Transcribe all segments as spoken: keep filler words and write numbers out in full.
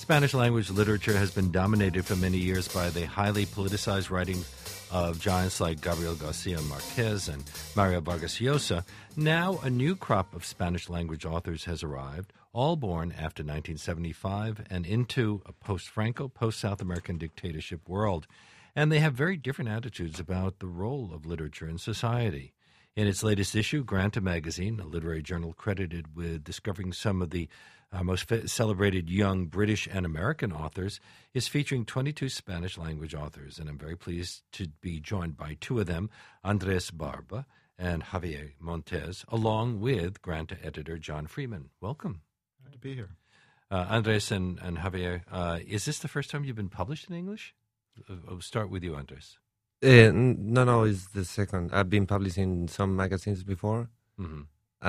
Spanish language literature has been dominated for many years by the highly politicized writing of giants like Gabriel Garcia Marquez and Mario Vargas Llosa. Now a new crop of Spanish language authors has arrived, all born after nineteen seventy-five and into a post-Franco, post-South American dictatorship world. And they have very different attitudes about the role of literature in society. In its latest issue, Granta magazine, a literary journal credited with discovering some of the uh, most fe- celebrated young British and American authors, is featuring twenty-two Spanish-language authors. And I'm very pleased to be joined by two of them, Andres Barba and Javier Montes, along with Granta editor John Freeman. Welcome. Good to be here. Uh, Andres and, and Javier, uh, is this the first time you've been published in English? I'll start with you, Andres. Uh, no, no, it's the second. I've been publishing some magazines before, Mm-hmm.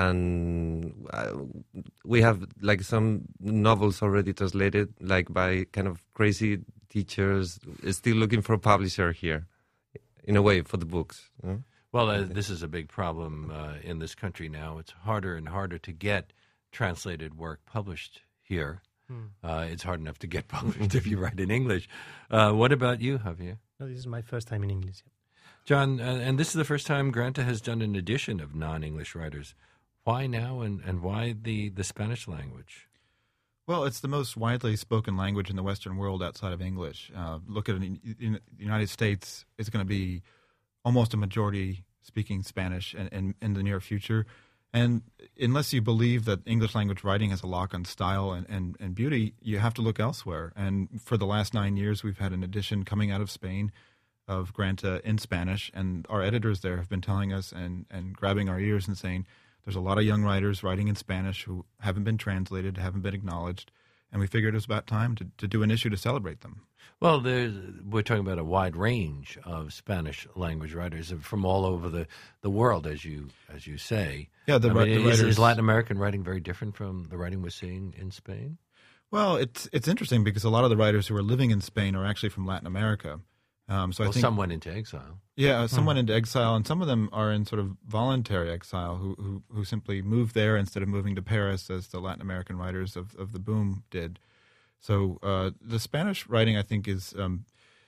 and uh, we have like some novels already translated, like by kind of crazy teachers. Still looking for a publisher here, in a way, for the books. You know? Well, uh, this is a big problem uh, in this country now. It's harder and harder to get translated work published here. Hmm. Uh, it's hard enough to get published if you write in English. Uh, what about you, Javier? No, this is my first time in English. John, uh, and this is the first time Granta has done an edition of non-English writers. Why now, and, and why the, the Spanish language? Well, it's the most widely spoken language in the Western world outside of English. Uh, look at it in, in the United States, it's going to be almost a majority speaking Spanish in, in, in the near future. And unless you believe that English language writing has a lock on style and, and, and beauty, you have to look elsewhere. And for the last nine years, we've had an edition coming out of Spain of Granta in Spanish. And our editors there have been telling us and, and grabbing our ears and saying, there's a lot of young writers writing in Spanish who haven't been translated, haven't been acknowledged. And we figured it was about time to, to do an issue to celebrate them. Well, there's, we're talking about a wide range of Spanish language writers from all over the, the world, as you as you say. Yeah, the, I ri- mean, the is, writers. is Latin American writing very different from the writing we're seeing in Spain? Well, it's it's interesting because a lot of the writers who are living in Spain are actually from Latin America. Um, so well, I think some went into exile. Yeah, some went into exile, and some of them are in sort of voluntary exile who, who, who simply moved there instead of moving to Paris, as the Latin American writers of, of the boom did. So uh, the Spanish writing, I think, is um,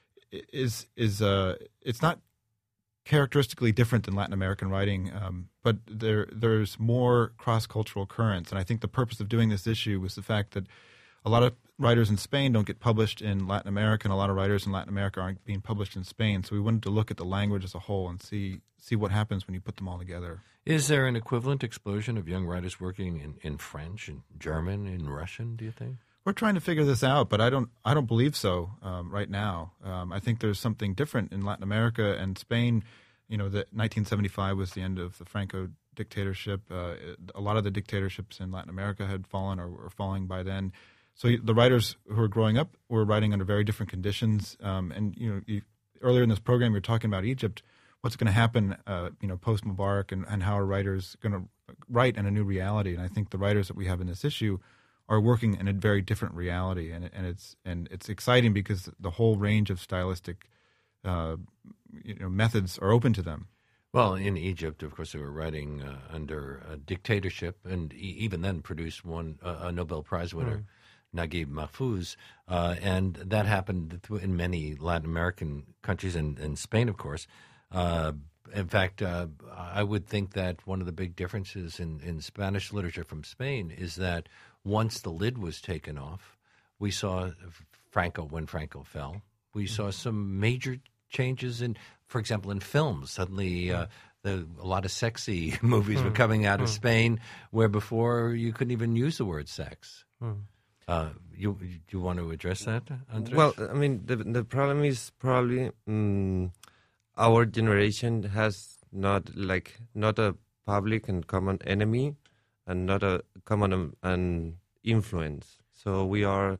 is is uh, it's not characteristically different than Latin American writing, um, but there there's more cross-cultural currents, and I think the purpose of doing this issue was the fact that a lot of writers in Spain don't get published in Latin America, and a lot of writers in Latin America aren't being published in Spain. So we wanted to look at the language as a whole and see see what happens when you put them all together. Is there an equivalent explosion of young writers working in, in French, in German, in Russian, do you think? We're trying to figure this out, but I don't I don't believe so um, right now. Um, I think there's something different in Latin America and Spain. You know, the nineteen seventy-five was the end of the Franco dictatorship. Uh, a lot of the dictatorships in Latin America had fallen or were falling by then. So the writers who are growing up were writing under very different conditions. Um, and you know, you, earlier in this program, you were talking about Egypt. What's going to happen, uh, you know, post Mubarak, and, and how are writers going to write in a new reality? And I think the writers that we have in this issue are working in a very different reality, and and it's and it's exciting because the whole range of stylistic, uh, you know, methods are open to them. Well, in Egypt, of course, they were writing uh, under a dictatorship, and e- even then produced one uh, a Nobel Prize winner. Mm. Naguib Mahfouz, uh, and that happened in many Latin American countries, and, and Spain, of course. Uh, in fact, uh, I would think that one of the big differences in, in Spanish literature from Spain is that once the lid was taken off, we saw Franco, when Franco fell, we saw some major changes in, for example, in films. Suddenly, uh, the, a lot of sexy movies mm. were coming out of mm. Spain, where before you couldn't even use the word sex. Mm. Uh, you you want to address that, Andres? Well, I mean, the the problem is probably um, our generation has not like not a public and common enemy, and not a common um, an influence. So we are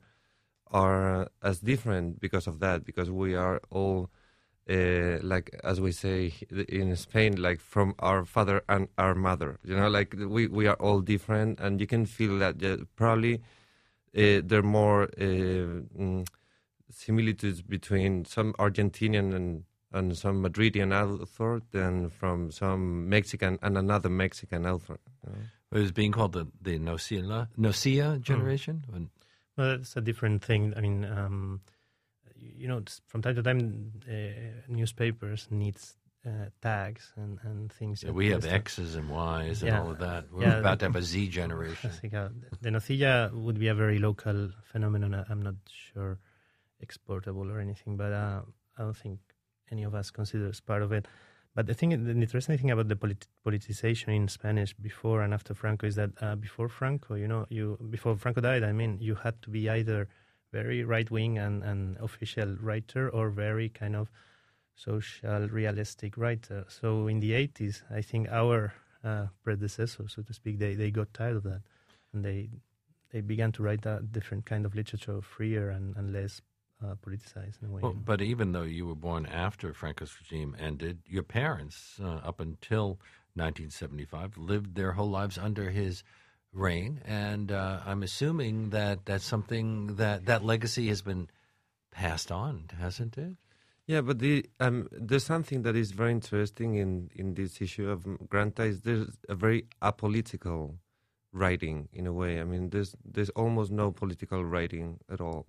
are as different because of that, because we are all uh, like, as we say in Spain, like from our father and our mother. You know, like we we are all different, and you can feel that uh, probably. Uh, there are more uh, mm, similitudes between some Argentinian and, and some Madridian author than from some Mexican and another Mexican author. You know? It was being called the, the Nocia, Nocia generation? Mm. Well, that's a different thing. I mean, um, you know, from time to time, uh, newspapers needs uh, tags and, and things. Yeah, we have X's and Y's and yeah. all of that. We're yeah, about to have a Z generation. I think, uh, the nocilla would be a very local phenomenon. I'm not sure exportable or anything, but uh, I don't think any of us considers part of it. But the thing, the interesting thing about the polit- politicization in Spanish before and after Franco is that uh, before Franco, you know, you before Franco died, I mean, you had to be either very right wing and, and official writer or very kind of social realistic writer. So in the eighties, I think our uh, predecessors, so to speak, they, they got tired of that, and they they began to write a different kind of literature, freer and, and less Uh, politicized in a way. Well, but even though you were born after Franco's regime ended, your parents, uh, up until nineteen seventy-five, lived their whole lives under his reign, and uh, I'm assuming that that's something that that legacy has been passed on, hasn't it? Yeah, but the, um, there's something that is very interesting in, in this issue of Granta is there's a very apolitical writing in a way. I mean, there's there's almost no political writing at all.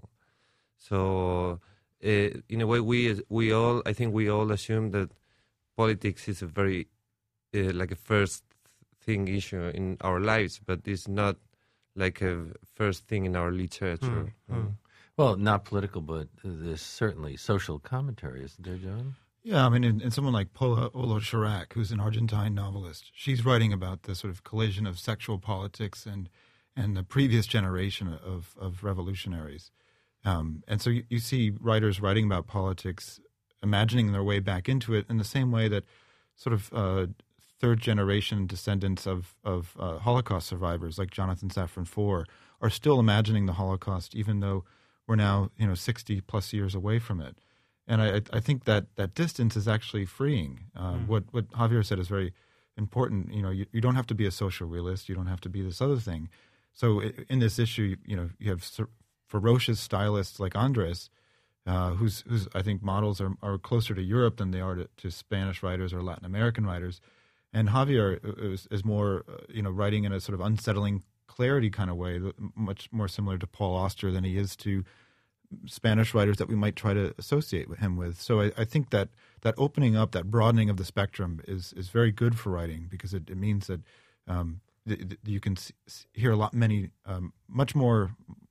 So, uh, in a way, we we all I think we all assume that politics is a very uh, like a first thing issue in our lives, but it's not like a first thing in our literature. Mm, mm. Well, not political, but there's certainly social commentary, isn't there, John? Yeah, I mean, and, and someone like Paula Olo Chirac, who's an Argentine novelist, she's writing about the sort of collision of sexual politics and and the previous generation of, of revolutionaries. Um, and so you, you see writers writing about politics, imagining their way back into it in the same way that sort of uh, third-generation descendants of, of uh, Holocaust survivors like Jonathan Safran Foer are still imagining the Holocaust, even though we're now, you know, sixty-plus years away from it. And I, I think that that distance is actually freeing. Uh, mm. What what Javier said is very important. You know, you, you don't have to be a social realist. You don't have to be this other thing. So in this issue, you know, you have ferocious stylists like Andres, uh, whose whose I think models are, are closer to Europe than they are to, to Spanish writers or Latin American writers, and Javier is, is more uh, you know writing in a sort of unsettling clarity kind of way, much more similar to Paul Auster than he is to Spanish writers that we might try to associate with him with. So I, I think that that opening up, that broadening of the spectrum is is very good for writing because it, it means that um, th- th- you can see, hear a lot many um, much more.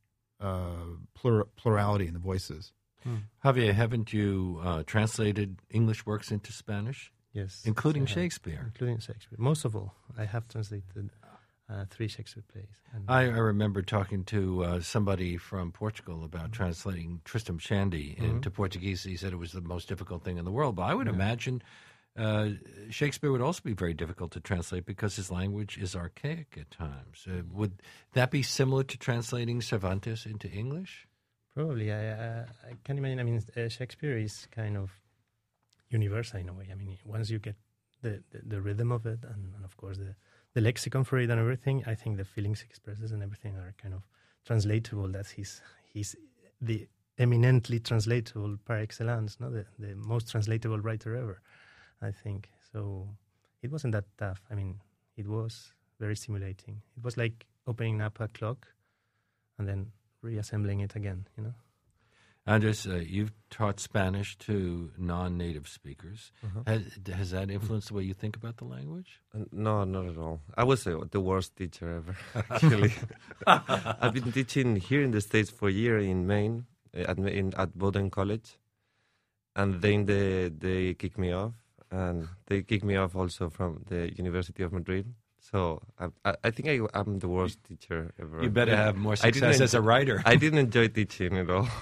Uh, plur- plurality in the voices. Hmm. Javier, haven't you uh, translated English works into Spanish? Yes. Including Shakespeare? Including Shakespeare. Most of all, I have translated uh, three Shakespeare plays. And I, I remember talking to uh, somebody from Portugal about mm-hmm. translating Tristram Shandy mm-hmm. into Portuguese. He said it was the most difficult thing in the world. But I would yeah. imagine uh, Shakespeare would also be very difficult to translate because his language is archaic at times. Uh, would that be similar to translating Cervantes into English? Probably. I, uh, I can imagine. I mean, uh, Shakespeare is kind of universal in a way. I mean, once you get the, the, the rhythm of it and, and, of course, the, the lexicon for it and everything, I think the feelings he expresses and everything are kind of translatable. That's his, he's the eminently translatable par excellence, no? the, the most translatable writer ever. I think so. It wasn't that tough. I mean, it was very stimulating. It was like opening up a clock and then reassembling it again. You know. Andres, uh, you've taught Spanish to non-native speakers. Uh-huh. Has, has that influenced the way you think about the language? Uh, no, not at all. I was uh, the worst teacher ever. Actually, I've been teaching here in the States for a year in Maine at in, at Bowdoin College, and then they they kicked me off. And they kicked me off also from the University of Madrid. So I, I think I, I'm the worst teacher ever. You better have more success as a writer. I didn't enjoy teaching at all.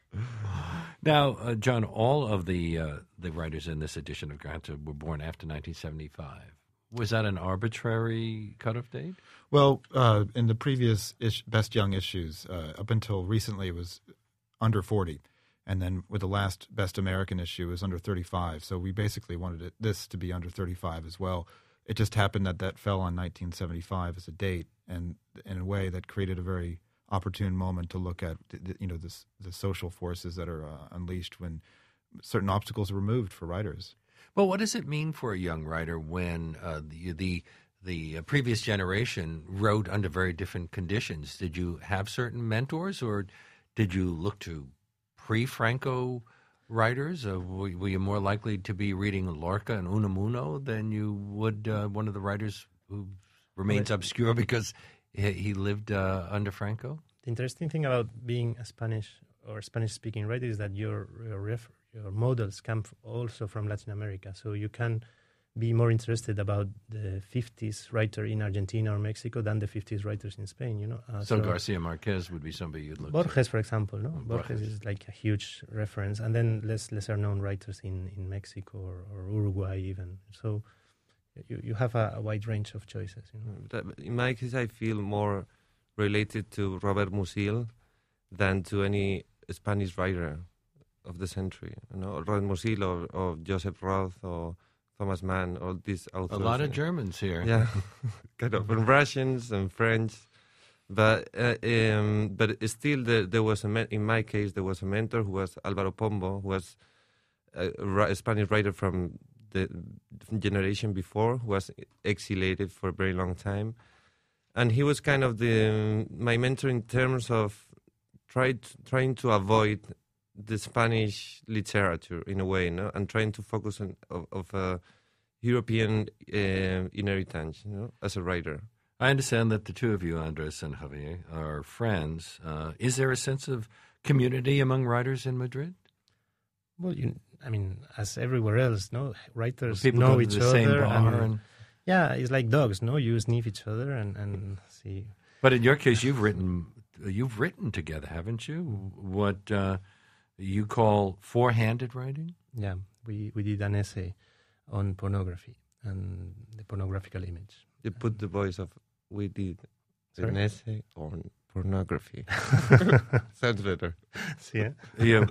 Now, uh, John, all of the uh, the writers in this edition of Granta were born after nineteen seventy-five. Was that an arbitrary cutoff date? Well, uh, in the previous ish, Best Young issues, uh, up until recently, it was under forty. And then with the last Best American issue, it was under thirty-five. So we basically wanted it, this to be under thirty-five as well. It just happened that that fell on nineteen seventy-five as a date, and in a way that created a very opportune moment to look at the, the, you know this, the social forces that are uh, unleashed when certain obstacles are removed for writers. Well, what does it mean for a young writer when uh, the, the the uh, previous generation wrote under very different conditions. Did you have certain mentors, or did you look to pre-Franco writers? Or were, were you more likely to be reading Lorca and Unamuno than you would uh, one of the writers who remains Well, obscure because he, he lived uh, under Franco? The interesting thing about being a Spanish or Spanish-speaking writer is that your your, ref, your models come f- also from Latin America, so you can be more interested about the fifties writer in Argentina or Mexico than the fifties writers in Spain. You know, uh, So, Garcia Marquez would be somebody you'd look Borges, to. for example, no, Borges, Borges. is like a huge reference, and then less lesser known writers in, in Mexico or, or Uruguay even. So you you have a, a wide range of choices. You know? That- In my case, I feel more related to Robert Musil than to any Spanish writer of the century. You know, Robert Musil or, or Joseph Roth or Thomas Mann, all these A authors. lot of Germans here. Yeah, kind of, and Russians and French. But uh, um, but still, the, there was a men- in my case there was a mentor who was Álvaro Pombo, who was a, a Spanish writer from the generation before, who was exiliated for a very long time, and he was kind of the my mentor in terms of tried trying to avoid the Spanish literature in a way, no, and trying to focus on of, of a European uh, inheritance, you know, as a writer. I understand that the two of you, Andres and Javier, are friends. Uh, is there a sense of community among writers in Madrid? Well, you, I mean, as everywhere else, no, writers People know go to each the other. same bar, and, and, yeah, it's like dogs, no? You sniff each other and, and see. but in your case, you've written you've written together, haven't you? What uh, you call four-handed writing? Yeah, we, we did an essay on pornography and the pornographical image. You put the voice of we did an Sorry? essay on pornography. Sounds better. See, eh? Yeah.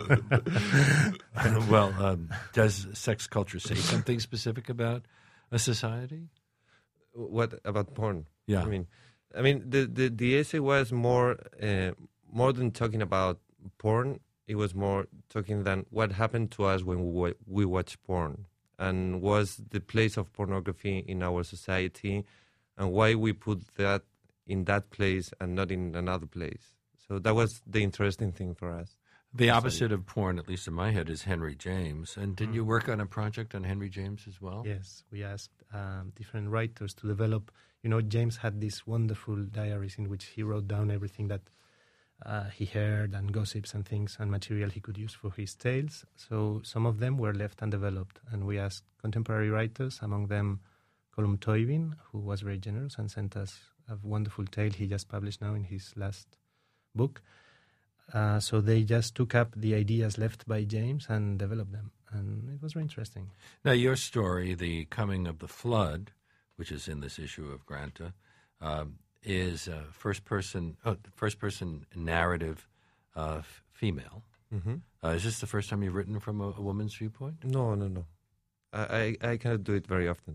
Well, um, does sex culture say something specific about a society? What about porn? Yeah. I mean, I mean, the the, the essay was more uh, more than talking about porn. It was more talking than what happened to us when we wa- we watch porn, and was the place of pornography in our society, and why we put that in that place and not in another place. So that was the interesting thing for us. The opposite of porn, at least in my head, is Henry James. And did Mm. you work on a project on Henry James as well? Yes, we asked um, different writers to develop. You know, James had these wonderful diaries in which he wrote down everything that uh, he heard and gossips and things and material he could use for his tales. So some of them were left undeveloped, and we asked contemporary writers, among them Colum Toivin, who was very generous and sent us a wonderful tale he just published now in his last book. Uh, so they just took up the ideas left by James and developed them, and it was very interesting. Now, your story, The Coming of the Flood, which is in this issue of Granta, um, is a first-person oh, first-person narrative uh, f- female. Mm-hmm. Uh, is this the first time you've written from a, a woman's viewpoint? No, no, no. I, I I cannot do it very often.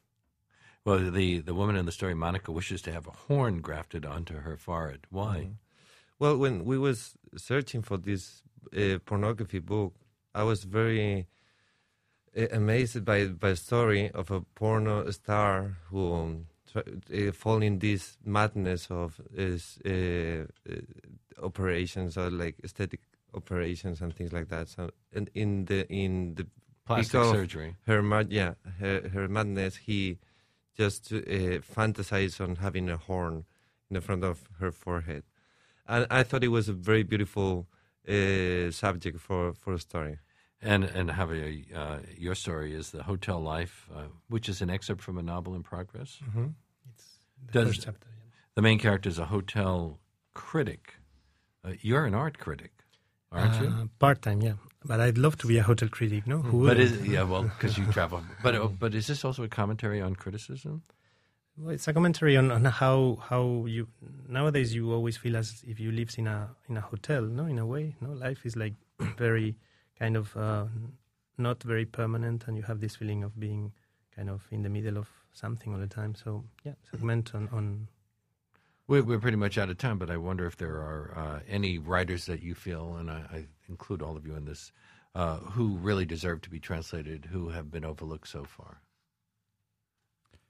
Well, the, the woman in the story, Monica, wishes to have a horn grafted onto her forehead. Why? Mhm. Well, when we was searching for this uh, pornography book, I was very uh, amazed by by the story of a porno star who um, try, uh, fall in this madness of his uh, uh, operations or like aesthetic operations and things like that. So, and in the in the Plastic peak of surgery. her mad yeah her her madness, he just uh, fantasized on having a horn in the front of her forehead. And I thought it was a very beautiful uh, subject for, for a story. And and Javier, uh, your story is The Hotel Life, uh, which is an excerpt from a novel in progress. Mm-hmm. It's the Does- first chapter. Yeah. The main character is a hotel critic. Uh, you're an art critic, aren't you? Uh, part-time, yeah. But I'd love to be a hotel critic, no? Who But wouldn't? is yeah, well, because you travel. But uh, but is this also a commentary on criticism? Well, it's a commentary on, on how how you nowadays you always feel as if you live in a in a hotel, no? In a way, no. Life is like very kind of uh, not very permanent, and you have this feeling of being kind of in the middle of something all the time. So yeah, it's a comment on on. We're, we're pretty much out of time, but I wonder if there are uh, any writers that you feel, and I, I include all of you in this, uh, who really deserve to be translated, who have been overlooked so far.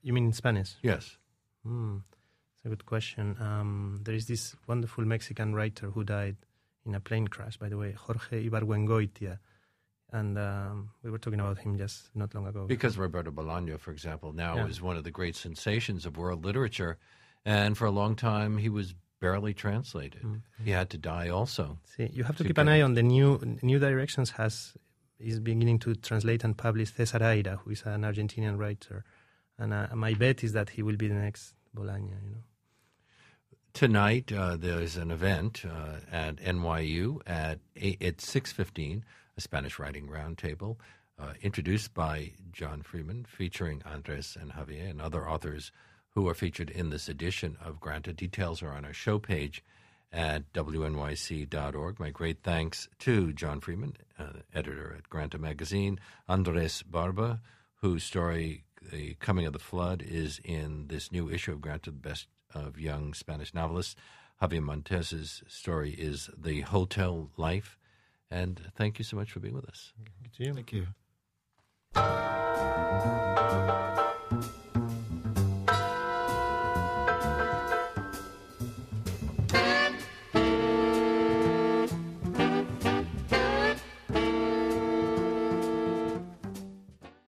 You mean in Spanish? Yes. Hmm. It's a good question. Um, there is this wonderful Mexican writer who died in a plane crash, by the way, Jorge Ibargüengoitia. And um, we were talking about him just not long ago. Because Roberto Bolaño, for example, now Yeah. is one of the great sensations of world literature. And for a long time, he was barely translated. Mm. He had to die also. See, you have to to keep an get eye it. on the new New Directions has is beginning to translate and publish César Aira, who is an Argentinian writer. And uh, my bet is that he will be the next Bolaño, you know. Tonight, uh, there's an event uh, at N Y U at eight, at six fifteen, a Spanish writing roundtable, uh, introduced by John Freeman, featuring Andres and Javier and other authors who are featured in this edition of Granta. Details are on our show page at W N Y C dot org. My great thanks to John Freeman, uh, editor at Granta Magazine, Andres Barba, whose story, The Coming of the Flood, is in this new issue of Granta, the best of young Spanish novelists. Javier Montez's story is The Hotel Life. And thank you so much for being with us. Good to you. Thank you.